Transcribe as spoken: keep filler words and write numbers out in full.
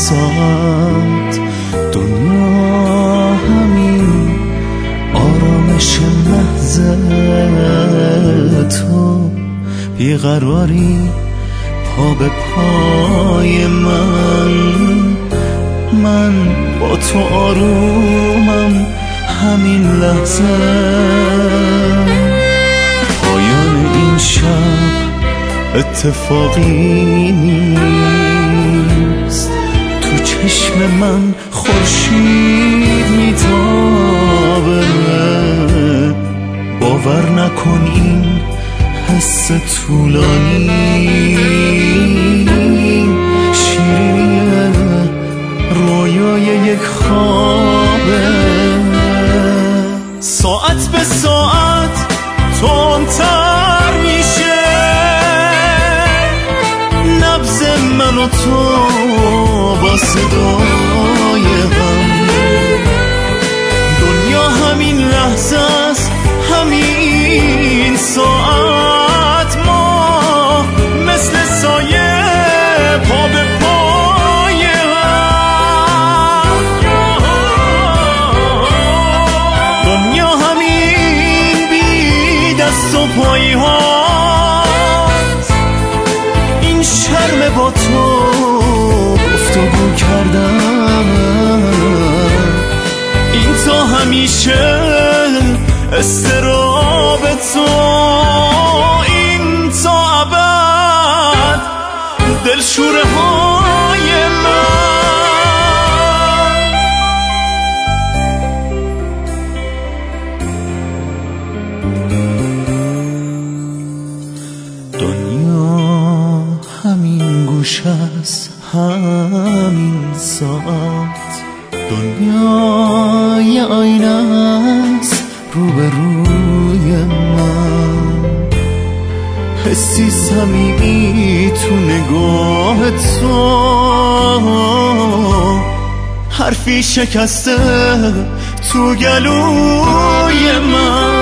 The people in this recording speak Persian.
ساعت دنیا همین آرامش لحظه تو بیقراری پا به پای من من با تو آرومم همین لحظه پایان این شب اتفاقی نیست تو چشم من خورشید میتابه باور نکن این حس طولانی شیرینیه رویای یک خوابه ساعت به ساعت تندتر میشه نبض من و تو با صدای هم دنیا همین لحظه است همین ساعت ما مثل سایه پا به پای هم دنیا همین بی دست و پایی هاست این شرم با تو گفتگو کردم این تا همیشه استراب تو این تا ابد دلشوره های من دنیا همین گوش است همین ساعت دنیا یه آینه است روبروی من حسی صمیمی تو نگاه تو حرفی شکسته تو گلوی من